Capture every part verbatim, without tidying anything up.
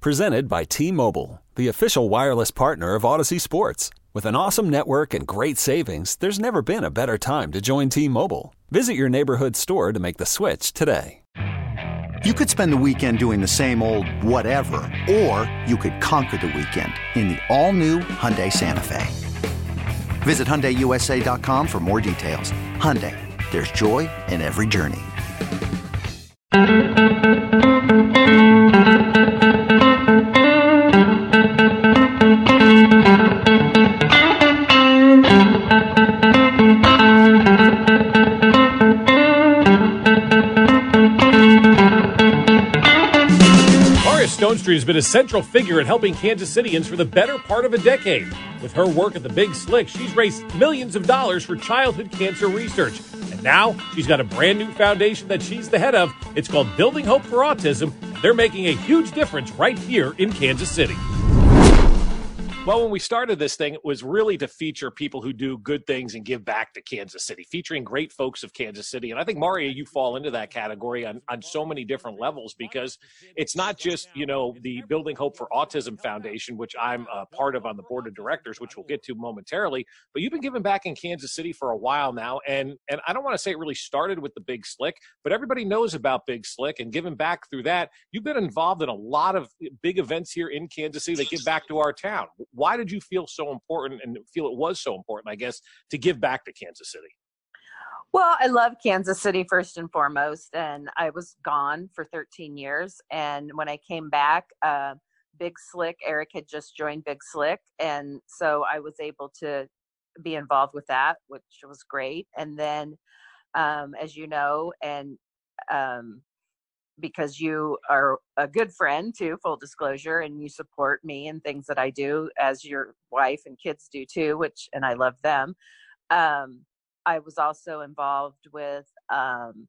Presented by T-Mobile, the official wireless partner of Odyssey Sports. With an awesome network and great savings, there's never been a better time to join T-Mobile. Visit your neighborhood store to make the switch today. You could spend the weekend doing the same old whatever, or you could conquer the weekend in the all-new Hyundai Santa Fe. Visit Hyundai U S A dot com for more details. Hyundai, there's joy in every journey. Stonestreet has been a central figure in helping Kansas Cityans for the better part of a decade. With her work at the Big Slick, she's raised millions of dollars for childhood cancer research. And now she's got a brand new foundation that she's the head of. It's called Building Hope for Autism. They're making a huge difference right here in Kansas City. Well, when we started this thing, it was really to feature people who do good things and give back to Kansas City, featuring great folks of Kansas City. And I think, Mario, you fall into that category on, on so many different levels, because it's not just, you know, the Building Hope for Autism Foundation, which I'm a part of on the board of directors, which we'll get to momentarily, but you've been giving back in Kansas City for a while now. And, and I don't want to say it really started with the Big Slick, but everybody knows about Big Slick, and giving back through that. You've been involved in a lot of big events here in Kansas City that give back to our town. Why did you feel so important and feel it was so important, I guess, to give back to Kansas City? Well, I love Kansas City first and foremost, and I was gone for thirteen years. And when I came back, uh, Big Slick, Eric had just joined Big Slick, and so I was able to be involved with that, which was great. And then, um, as you know, and um, because you are a good friend too, full disclosure, and you support me and things that I do, as your wife and kids do too, which, and I love them. Um, I was also involved with um,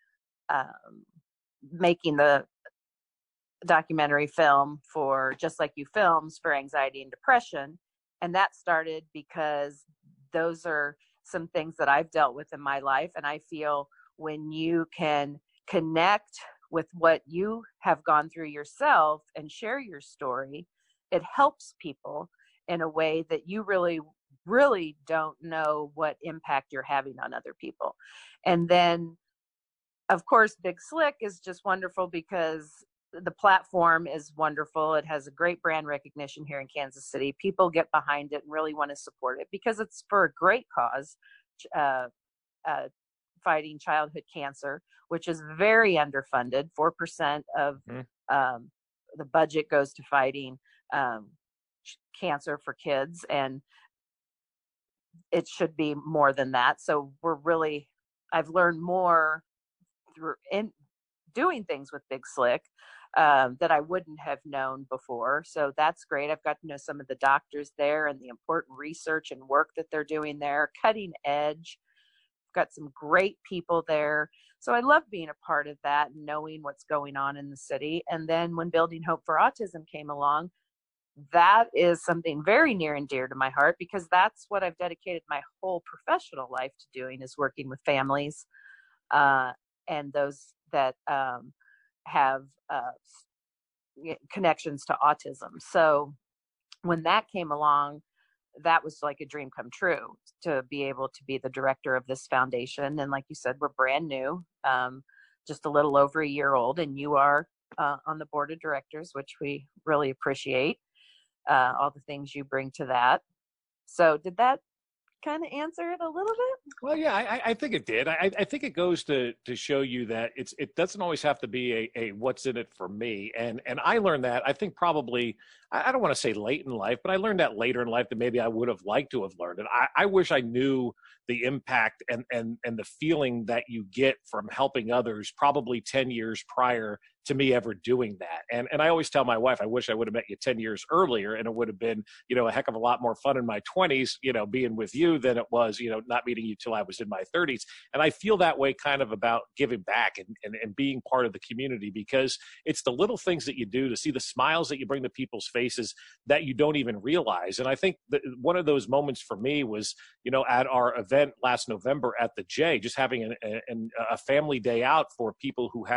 um, making the documentary film for Just Like You Films for anxiety and depression. And that started because those are some things that I've dealt with in my life. And I feel when you can connect with what you have gone through yourself and share your story, it helps people in a way that you really, really don't know what impact you're having on other people. And then, of course, Big Slick is just wonderful because the platform is wonderful. It has a great brand recognition here in Kansas City. People get behind it and really want to support it because it's for a great cause. Uh, uh, fighting childhood cancer, which is very underfunded. four percent of mm. um, the budget goes to fighting um, cancer for kids, and it should be more than that. So we're really, I've learned more through in doing things with Big Slick um, that I wouldn't have known before. So that's great. I've got to know some of the doctors there and the important research and work that they're doing there, cutting edge. Got some great people there. So I love being a part of that and knowing what's going on in the city. And then when Building Hope for Autism came along, that is something very near and dear to my heart because that's what I've dedicated my whole professional life to doing, is working with families uh, and those that um, have uh, connections to autism. So when that came along, that was like a dream come true to be able to be the director of this foundation. And like you said, we're brand new, um, just a little over a year old, and you are uh, on the board of directors, which we really appreciate, uh, all the things you bring to that. So did that kind of answer it a little bit? Well, yeah, I, I think it did. I, I think it goes to to show you that it's it doesn't always have to be a, a what's in it for me. And and I learned that, I think probably, I don't want to say late in life, but I learned that later in life that maybe I would have liked to have learned it. I, I wish I knew the impact and and and the feeling that you get from helping others probably ten years prior to me ever doing that. And and I always tell my wife, I wish I would have met you ten years earlier, and it would have been, you know, a heck of a lot more fun in my twenties, you know, being with you than it was, you know, not meeting you till I was in my thirties. And I feel that way kind of about giving back and, and, and being part of the community, because it's the little things that you do to see the smiles that you bring to people's faces that you don't even realize. And I think that one of those moments for me was, you know, at our event last November at the J, just having an, an, a family day out for people who have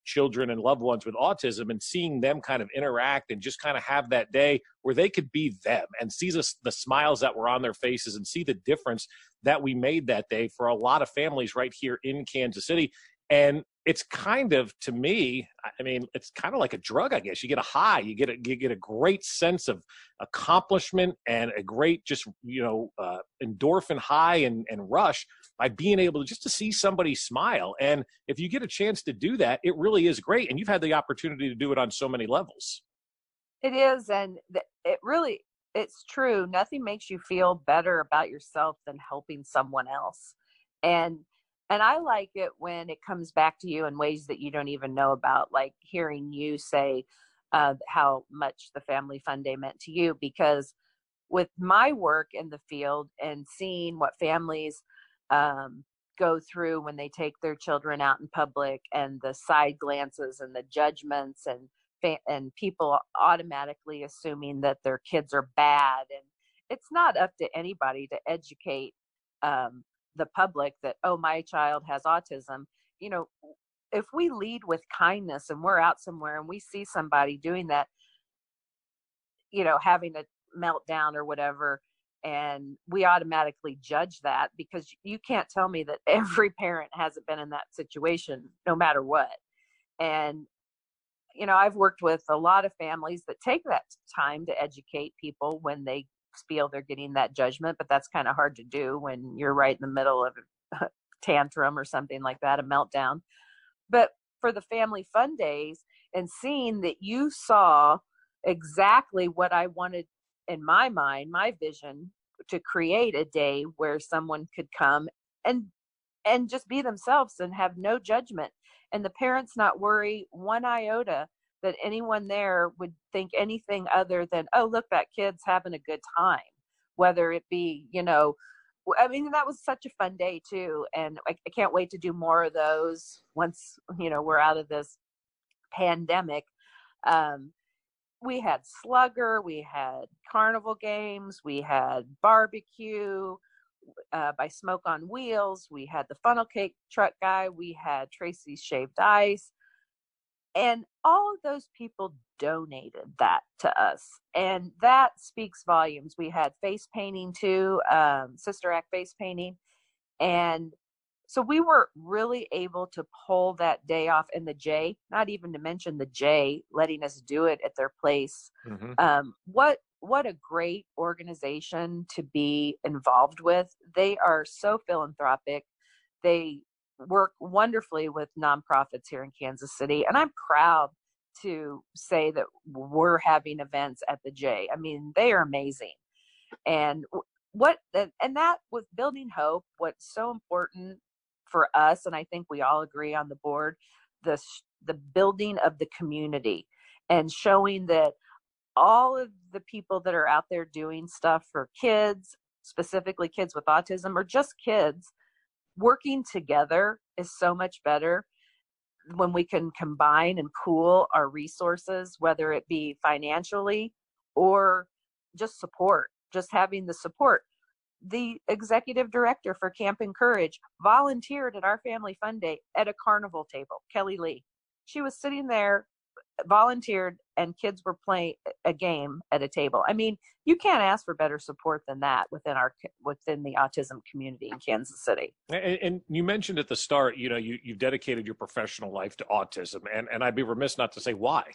children and loved ones with autism, and seeing them kind of interact and just kind of have that day where they could be them and see the, the smiles that were on their faces and see the difference that we made that day for a lot of families right here in Kansas City. And it's kind of, to me, I mean, it's kind of like a drug, I guess. You get a high, you get a, you get a great sense of accomplishment and a great just, you know, uh, endorphin high and, and rush by being able to just to see somebody smile. And if you get a chance to do that, it really is great. And you've had the opportunity to do it on so many levels. It is. And th- it really, it's true. Nothing makes you feel better about yourself than helping someone else. And And I like it when it comes back to you in ways that you don't even know about, like hearing you say uh, how much the Family Fun Day meant to you, because with my work in the field and seeing what families um, go through when they take their children out in public, and the side glances and the judgments, and and people automatically assuming that their kids are bad. And it's not up to anybody to educate um, the public that, oh, my child has autism. You know, if we lead with kindness and we're out somewhere and we see somebody doing that, you know, having a meltdown or whatever, and we automatically judge that, because you can't tell me that every parent hasn't been in that situation, no matter what. And, you know, I've worked with a lot of families that take that time to educate people when they feel they're getting that judgment, but that's kind of hard to do when you're right in the middle of a tantrum or something like that, a meltdown. But for the Family Fun Days, and seeing that you saw exactly what I wanted in my mind, my vision, to create a day where someone could come and and just be themselves and have no judgment, and the parents not worry one iota that anyone there would think anything other than, oh, look, that kid's having a good time, whether it be, you know, I mean, that was such a fun day too. And I, I can't wait to do more of those once, you know, we're out of this pandemic. Um, we had Slugger, we had carnival games, we had barbecue uh, by Smoke on Wheels, we had the funnel cake truck guy, we had Tracy's Shaved Ice. And all of those people donated that to us. And that speaks volumes. We had face painting too, um, Sister Act face painting. And so we were really able to pull that day off. And the J, not even to mention the J, letting us do it at their place. Mm-hmm. Um, what what a great organization to be involved with. They are so philanthropic. They work wonderfully with nonprofits here in Kansas City. And I'm proud to say that we're having events at the J. I mean, they are amazing. And what, and that with Building Hope, what's so important for us, and I think we all agree on the board, the, the building of the community and showing that all of the people that are out there doing stuff for kids, specifically kids with autism, or just kids, working together is so much better when we can combine and pool our resources, whether it be financially or just support, just having the support. The executive director for Camp Encourage volunteered at our Family Fun Day at a carnival table, Kelly Lee. She was sitting there, volunteered, and kids were playing a game at a table. I mean, you can't ask for better support than that within our within the autism community in Kansas City. And, and you mentioned at the start, you know, you you've dedicated your professional life to autism, and and I'd be remiss not to say why.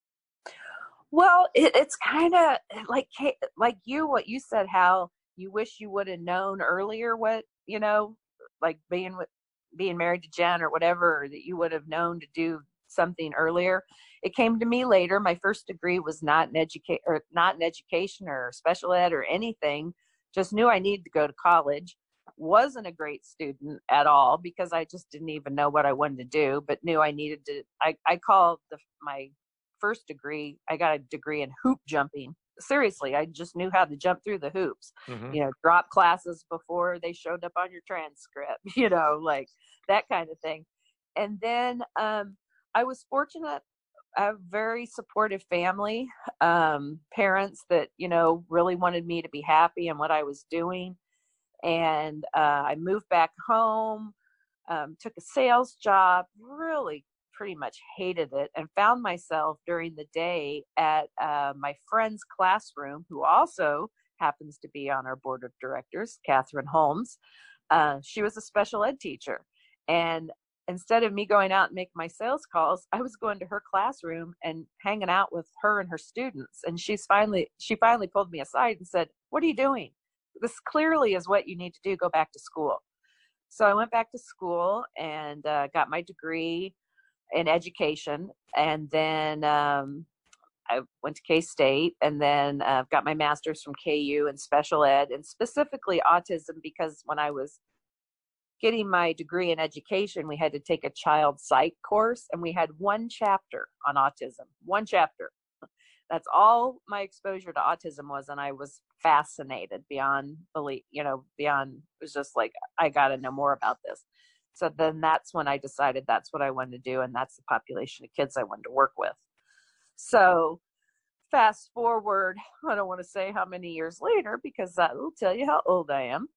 Well, it, it's kind of like like you, what you said, how you wish you would have known earlier what, you know, like being with being married to Jen or whatever, or that you would have known to do something earlier. It came to me later. My first degree was not in educate or not in education or special ed or anything. Just knew I needed to go to college. Wasn't a great student at all because I just didn't even know what I wanted to do, but knew I needed to. I, I called the, my first degree, I got a degree in hoop jumping. Seriously, I just knew how to jump through the hoops, mm-hmm. you know, drop classes before they showed up on your transcript, you know, like that kind of thing. And then um, I was fortunate. I have a very supportive family, um, parents that, you know, really wanted me to be happy in what I was doing. And uh, I moved back home, um, took a sales job, really pretty much hated it and found myself during the day at uh, my friend's classroom, who also happens to be on our board of directors, Catherine Holmes. Uh, she was a special ed teacher. And instead of me going out and making my sales calls, I was going to her classroom and hanging out with her and her students. And she's finally, she finally pulled me aside and said, "What are you doing? This clearly is what you need to do. Go back to school." So I went back to school and uh, got my degree in education. And then um, I went to K-State, and then uh, got my master's from K U in special ed, and specifically autism, because when I was getting my degree in education, we had to take a child psych course, and we had one chapter on autism, one chapter. That's all my exposure to autism was, and I was fascinated beyond belief, you know, beyond, it was just like, I got to know more about this. So then that's when I decided that's what I wanted to do, and that's the population of kids I wanted to work with. So fast forward, I don't want to say how many years later, because that will tell you how old I am.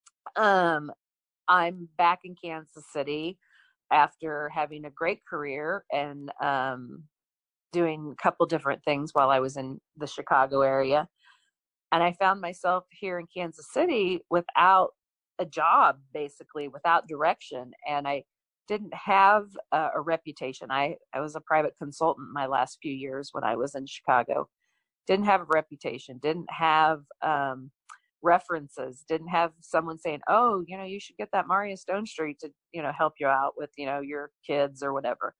Um, I'm back in Kansas City after having a great career and um, doing a couple different things while I was in the Chicago area. And I found myself here in Kansas City without a job, basically without direction. And I didn't have a, a reputation. I, I was a private consultant my last few years when I was in Chicago. Didn't have a reputation, didn't have um, references, didn't have someone saying, "Oh, you know, you should get that Maria Stonestreet to, you know, help you out with, you know, your kids or whatever."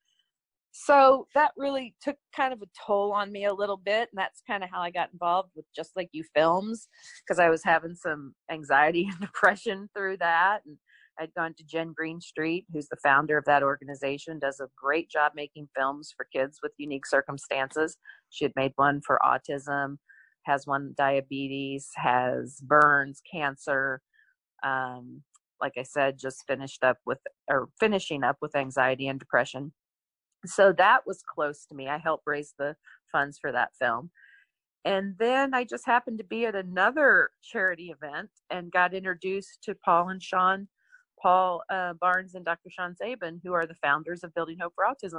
So that really took kind of a toll on me a little bit. And that's kind of how I got involved with Just Like You Films, because I was having some anxiety and depression through that. And I'd gone to Jen Greenstreet, who's the founder of that organization, does a great job making films for kids with unique circumstances. She had made one for autism, has one diabetes, has burns, cancer. Um, like I said, just finished up with, or finishing up with anxiety and depression. So that was close to me. I helped raise the funds for that film. And then I just happened to be at another charity event and got introduced to Paul and Sean, Paul uh, Barnes and Doctor Sean Sabin, who are the founders of Building Hope for Autism.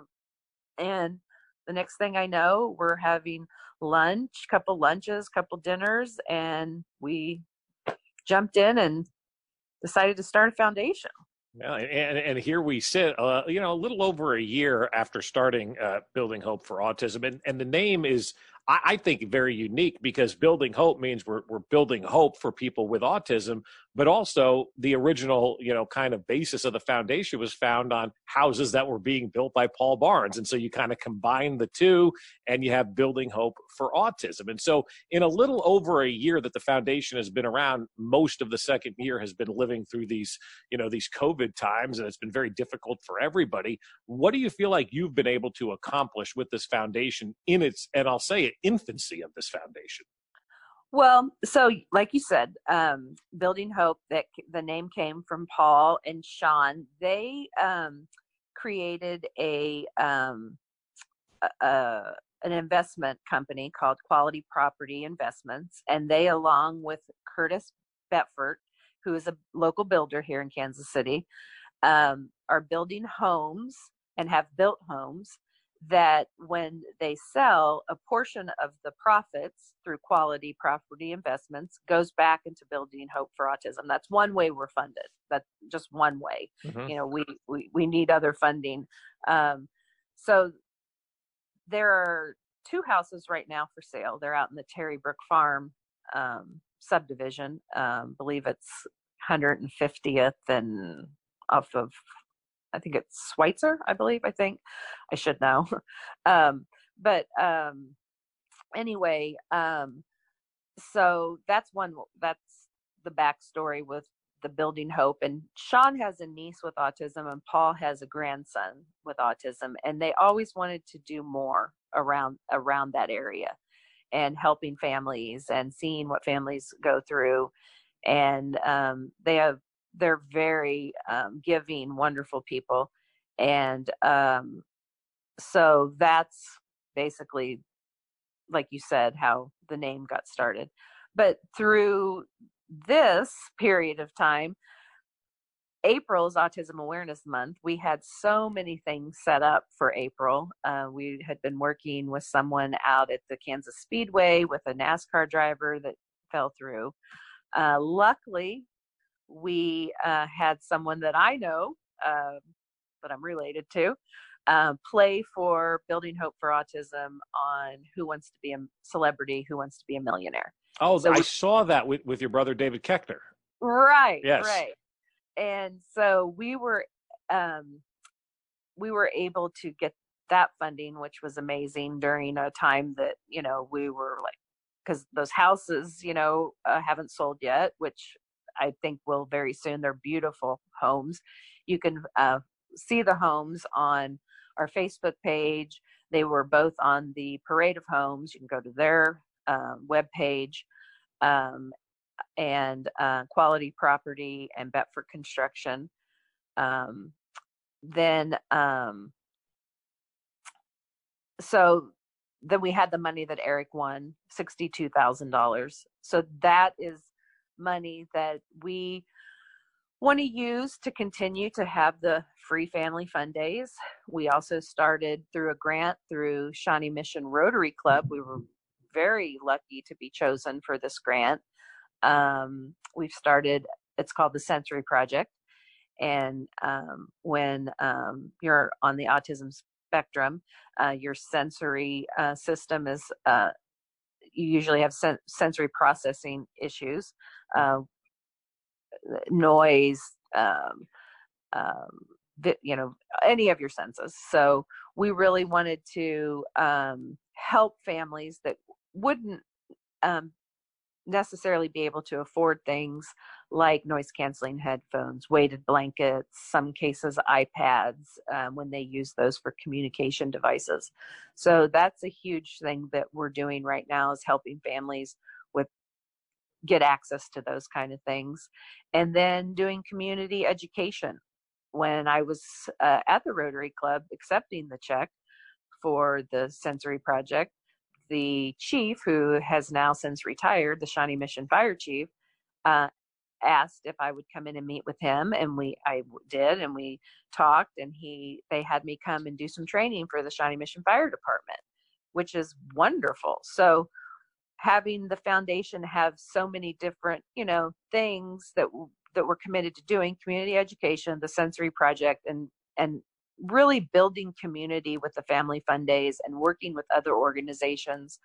And the next thing I know, we're having lunch, couple lunches, couple dinners, and we jumped in and decided to start a foundation. Yeah, and, and here we sit, uh, you know, a little over a year after starting uh, Building Hope for Autism. And, and the name is, I, I think, very unique, because Building Hope means we're, we're building hope for people with autism, but also the original, you know, kind of basis of the foundation was found on houses that were being built by Paul Barnes. And so you kind of combine the two and you have Building Hope for Autism. And so in a little over a year that the foundation has been around, most of the second year has been living through these, you know, these COVID times, and it's been very difficult for everybody. What do you feel like you've been able to accomplish with this foundation in its, and I'll say it, infancy of this foundation? Well, so like you said, um, Building Hope, that the name came from Paul and Sean. They um, created a, um, a, a an investment company called Quality Property Investments, and they, along with Curtis Betford, who is a local builder here in Kansas City, um, are building homes and have built homes that when they sell, a portion of the profits through Quality Property Investments goes back into Building Hope for Autism. That's one way we're funded. That's just one way. Mm-hmm. You know, we, we, we need other funding. Um, so there are two houses right now for sale. They're out in the Terry Brook Farm um, subdivision. Um, believe it's one hundred fiftieth and off of, I think it's Schweitzer, I believe, I think. I should know. um, but um, anyway, um, so that's one, that's the backstory with the Building Hope. And Sean has a niece with autism, and Paul has a grandson with autism. And they always wanted to do more around, around that area and helping families and seeing what families go through. And um, they have, they're very um, giving, wonderful people. And um, so that's basically, like you said, how the name got started. But through this period of time, April is Autism Awareness Month. We had so many things set up for April. Uh, we had been working with someone out at the Kansas Speedway with a NASCAR driver that fell through. Uh, luckily, we uh, had someone that I know, uh, that I'm related to, uh, play for Building Hope for Autism on Who Wants to Be a Celebrity, Who Wants to Be a Millionaire. Oh, so I we, saw that with, with your brother, David Keckner. Right, Yes. right. And so we were, um, we were able to get that funding, which was amazing during a time that, you know, we were like, because those houses, you know, uh, haven't sold yet, which I think will very soon. They're beautiful homes. You can uh, see the homes on our Facebook page. They were both on the Parade of Homes. You can go to their uh, webpage. Um, and uh, Quality Property and Betford Construction. Um, then, um, so then we had the money that Eric won, sixty-two thousand dollars. So that is money that we want to use to continue to have the free family fun days. We also started through a grant through Shawnee Mission Rotary Club. We were very lucky to be chosen for this grant. Um, we've started, it's called the Sensory Project. And um, when um, you're on the autism spectrum, uh, your sensory uh, system is, uh, you usually have sen- sensory processing issues, uh, noise, um, um, you know, any of your senses. So we really wanted to um, help families that wouldn't um, necessarily be able to afford things like noise canceling headphones, weighted blankets, some cases iPads, um, when they use those for communication devices. So that's a huge thing that we're doing right now, is helping families with get access to those kind of things. And then doing community education. When I was uh, at the Rotary Club accepting the check for the Sensory Project, the chief, who has now since retired, the Shawnee Mission Fire Chief, uh, asked if I would come in and meet with him, and we I did, and we talked, and he they had me come and do some training for the Shawnee Mission Fire Department, which is wonderful. So having the foundation have so many different, you know, things that that we're committed to doing, community education, the Sensory Project, and and really building community with the Family Fun Days and working with other organizations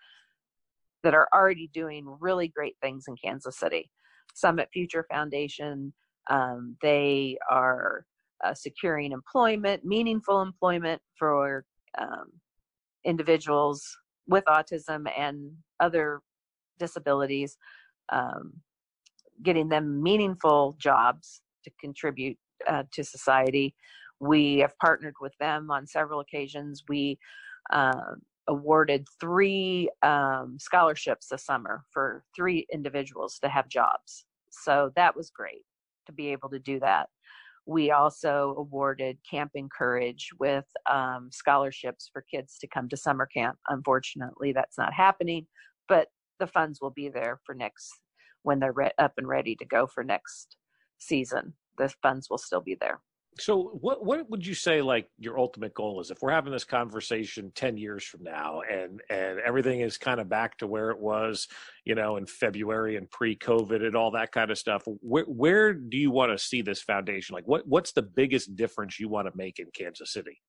that are already doing really great things in Kansas City. Summit Future Foundation, um, they are uh, securing employment, meaningful employment for um, individuals with autism and other disabilities, um, getting them meaningful jobs to contribute uh, to society. We have partnered with them on several occasions. We uh, awarded three um, scholarships this summer for three individuals to have jobs. So that was great to be able to do that. We also awarded Camp Encourage with um, scholarships for kids to come to summer camp. Unfortunately, that's not happening, but the funds will be there for next, when they're re- up and ready to go for next season. The funds will still be there. So what what would you say, like, your ultimate goal is? If we're having this conversation ten years from now and, and everything is kind of back to where it was, you know, in February and pre-COVID and all that kind of stuff, where, where do you want to see this foundation? Like, what, what's the biggest difference you want to make in Kansas City?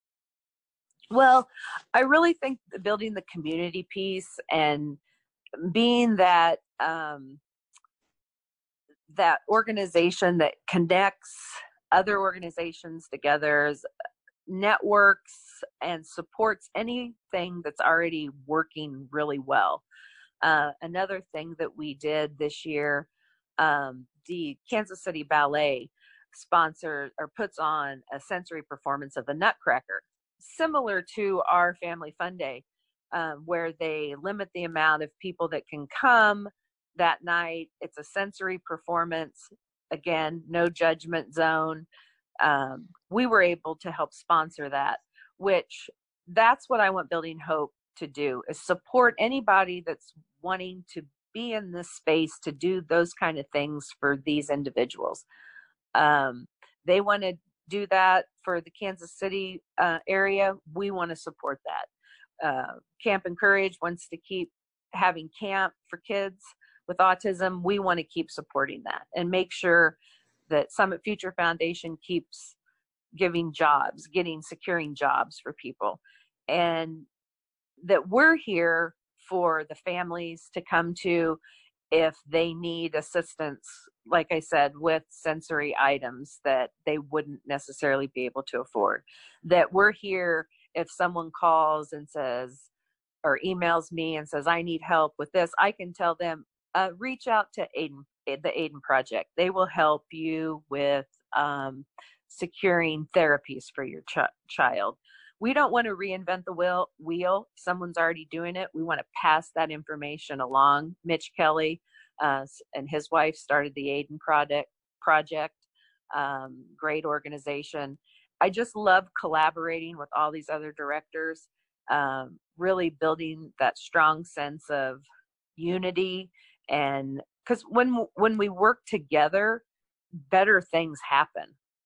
Well, I really think building the community piece and being that, um, that organization that connects other organizations together, networks, and supports anything that's already working really well. Uh, another thing that we did this year, um, the Kansas City Ballet sponsors or puts on a sensory performance of the Nutcracker, similar to our Family Fun Day, um, where they limit the amount of people that can come that night. It's a sensory performance. Again, no judgment zone. Um, we were able to help sponsor that, which that's what I want Building Hope to do, is support anybody that's wanting to be in this space to do those kind of things for these individuals. Um, they want to do that for the Kansas City uh, area, we want to support that. Uh, Camp Encourage wants to keep having camp for kids with autism. We want to keep supporting that and make sure that Summit Future Foundation keeps giving jobs, getting, securing jobs for people, and that we're here for the families to come to if they need assistance, like I said, with sensory items that they wouldn't necessarily be able to afford. That we're here if someone calls and says, or emails me and says, I need help with this, I can tell them, uh, reach out to Aiden, the Aiden Project. They will help you with um, securing therapies for your ch- child. We don't want to reinvent the wheel. wheel. Someone's already doing it. We want to pass that information along. Mitch Kelly uh, and his wife started the Aiden Project. Project, um, great organization. I just love collaborating with all these other directors, um, really building that strong sense of unity. And because when when we work together, better things happen.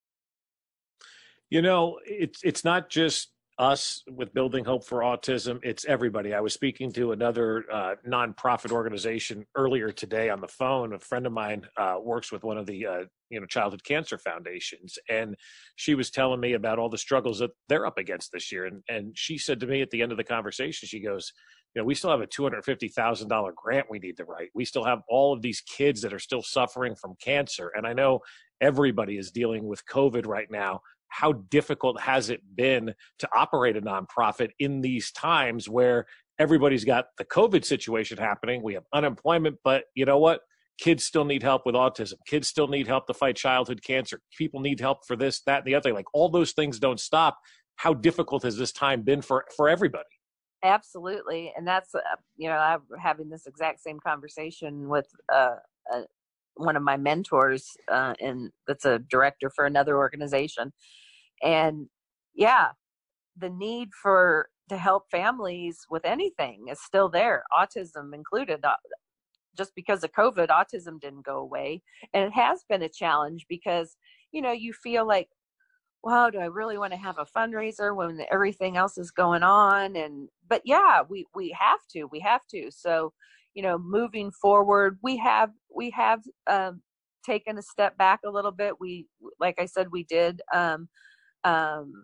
You know, it's it's not just us with Building Hope for Autism, it's everybody. I was speaking to another uh, nonprofit organization earlier today on the phone. A friend of mine uh, works with one of the uh, you know childhood cancer foundations, and she was telling me about all the struggles that they're up against this year. And and she said to me at the end of the conversation, she goes, you know, we still have a two hundred fifty thousand dollars grant we need to write. We still have all of these kids that are still suffering from cancer. And I know everybody is dealing with COVID right now. How difficult has it been to operate a nonprofit in these times where everybody's got the COVID situation happening? We have unemployment, but you know what? Kids still need help with autism. Kids still need help to fight childhood cancer. People need help for this, that, and the other thing. Like, all those things don't stop. How difficult has this time been for, for everybody? Absolutely. And that's, uh, you know, I'm having this exact same conversation with uh, uh, one of my mentors, uh, and that's a director for another organization. And yeah, the need for to help families with anything is still there, autism included. Just because of COVID, autism didn't go away. And it has been a challenge because, you know, you feel like, wow, do I really want to have a fundraiser when everything else is going on? And, but yeah, we, we have to, we have to. So, you know, moving forward, we have, we have um, taken a step back a little bit. We, like I said, we did um, um,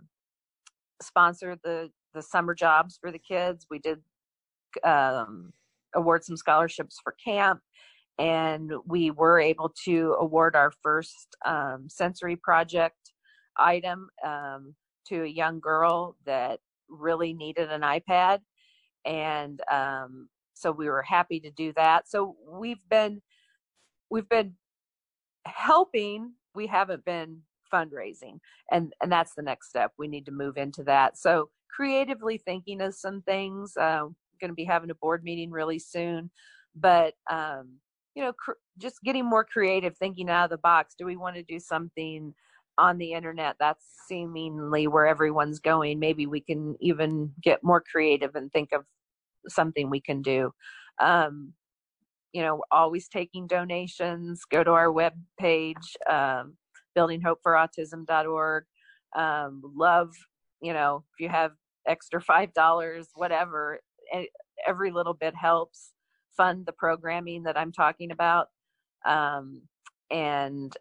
sponsor the, the summer jobs for the kids. We did um, award some scholarships for camp. And we were able to award our first um, sensory project item um, to a young girl that really needed an iPad. And um, so we were happy to do that. So we've been, we've been helping, we haven't been fundraising. And, and that's the next step. We need to move into that. So creatively thinking of some things, uh, going to be having a board meeting really soon, but um, you know, cr- just getting more creative, thinking out of the box. Do we want to do something on the internet? That's seemingly where everyone's going. Maybe we can even get more creative and think of something we can do. Um, you know, always taking donations. Go to our webpage, um, building hope for autism dot org. Um, love, you know, if you have extra five dollars, whatever, every little bit helps fund the programming that I'm talking about. Um, and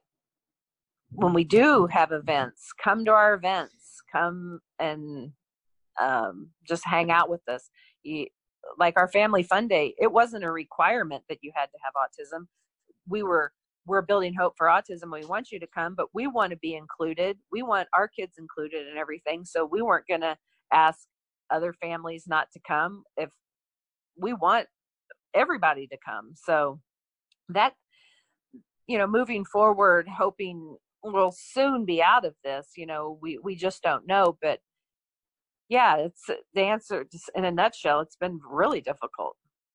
when we do have events, come to our events, come and um, just hang out with us. You, like our family fun day, it wasn't a requirement that you had to have autism. We were, we're building hope for autism. We want you to come, but we want to be included. We want our kids included in everything. So we weren't going to ask other families not to come if we want everybody to come. So that, you know, moving forward, hoping we'll soon be out of this, you know, we, we just don't know, but yeah, it's the answer just in a nutshell. It's been really difficult.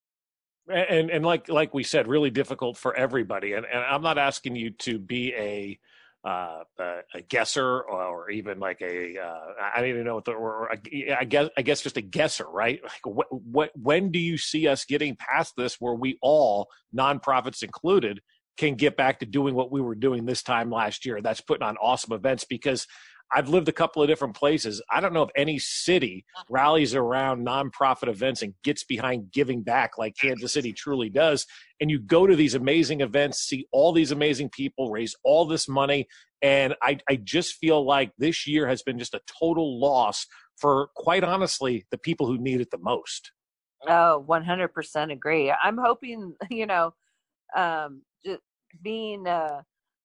And, and like, like we said, really difficult for everybody. And, and I'm not asking you to be a, Uh, a, a guesser or even like a uh, I don't even know what the or a, I guess I guess just a guesser, right? Like what what when do you see us getting past this where we all, nonprofits included, can get back to doing what we were doing this time last year. That's putting on awesome events, because I've lived a couple of different places. I don't know if any city rallies around nonprofit events and gets behind giving back like Kansas City truly does. And you go to these amazing events, see all these amazing people, raise all this money. And I, I just feel like this year has been just a total loss for, quite honestly, the people who need it the most. Oh, one hundred percent agree. I'm hoping, you know, um, just being uh,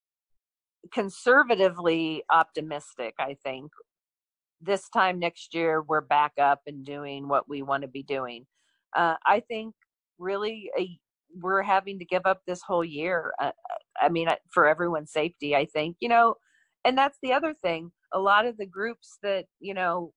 conservatively optimistic, I think this time next year we're back up and doing what we want to be doing. Uh, I think really a, we're having to give up this whole year. Uh, I mean, for everyone's safety, I think, you know, and that's the other thing. A lot of the groups that, you know,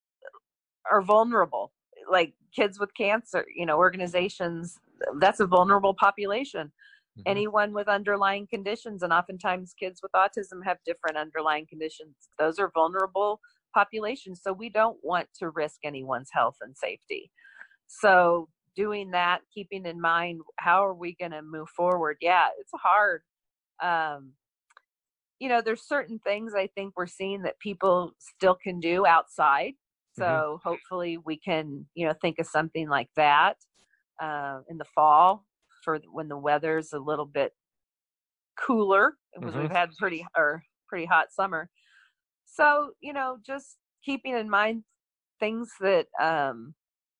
are vulnerable, like kids with cancer, you know, organizations, that's a vulnerable population. Mm-hmm. Anyone with underlying conditions, and oftentimes kids with autism have different underlying conditions. Those are vulnerable populations. So we don't want to risk anyone's health and safety. So doing that, keeping in mind, how are we going to move forward? Yeah, it's hard. Um, you know, there's certain things I think we're seeing that people still can do outside. So mm-hmm. hopefully we can, you know, think of something like that uh, in the fall for when the weather's a little bit cooler, because mm-hmm. we've had pretty or pretty hot summer. So, you know, just keeping in mind things that um,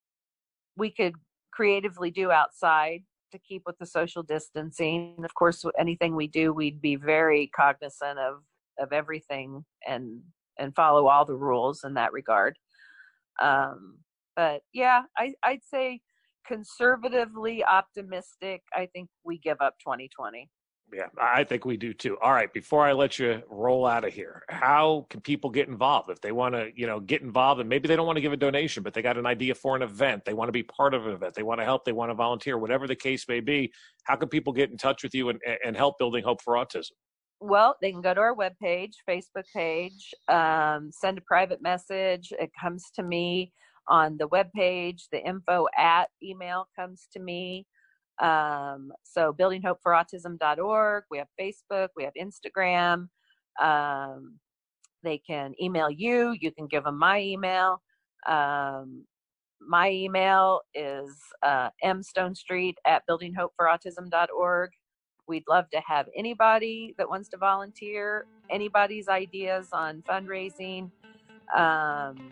we could creatively do outside to keep with the social distancing. Of course, anything we do, we'd be very cognizant of, of everything and, and follow all the rules in that regard. Um, but yeah, I, I'd say conservatively optimistic. I think we give up twenty twenty. Yeah, I think we do too. All right, before I let you roll out of here, how can people get involved if they want to, you know, get involved, and maybe they don't want to give a donation, but they got an idea for an event, they want to be part of an event, they want to help, they want to volunteer, whatever the case may be. How can people get in touch with you and, and help Building Hope for Autism? Well, they can go to our webpage, Facebook page, um, send a private message. It comes to me on the webpage. The info at email comes to me. Um, so building hope for autism dot org. We have Facebook, we have Instagram. Um, they can email you. You can give them my email. Um, my email is uh, mstonestreet at building hope for autism dot org. We'd love to have anybody that wants to volunteer, anybody's ideas on fundraising. Um,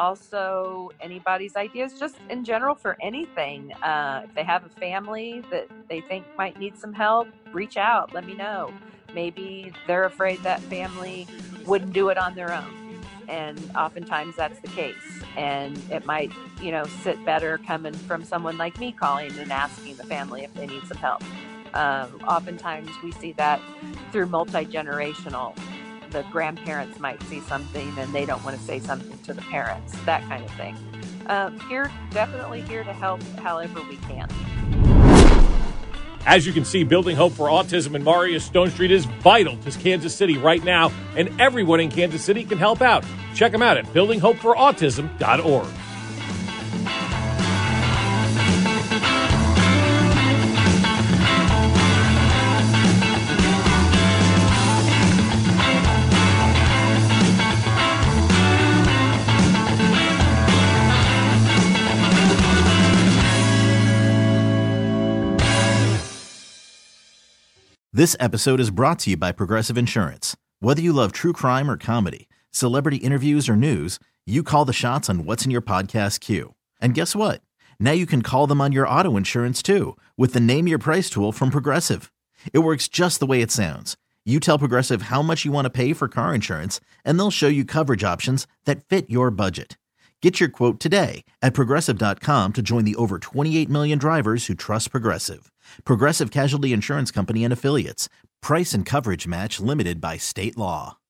also, anybody's ideas just in general for anything. Uh, if they have a family that they think might need some help, reach out, let me know. Maybe they're afraid that family wouldn't do it on their own. And oftentimes that's the case. And it might, you know, sit better coming from someone like me calling and asking the family if they need some help. Um, oftentimes we see that through multi-generational. The grandparents might see something and they don't want to say something to the parents, that kind of thing. Um, here, definitely here to help however we can. As you can see, Building Hope for Autism in Marius Stonestreet is vital to Kansas City right now, and everyone in Kansas City can help out. Check them out at building hope for autism dot org. This episode is brought to you by Progressive Insurance. Whether you love true crime or comedy, celebrity interviews or news, you call the shots on what's in your podcast queue. And guess what? Now you can call them on your auto insurance too with the Name Your Price tool from Progressive. It works just the way it sounds. You tell Progressive how much you want to pay for car insurance, and they'll show you coverage options that fit your budget. Get your quote today at progressive dot com to join the over twenty-eight million drivers who trust Progressive. Progressive Casualty Insurance Company and Affiliates. Price and coverage match limited by state law.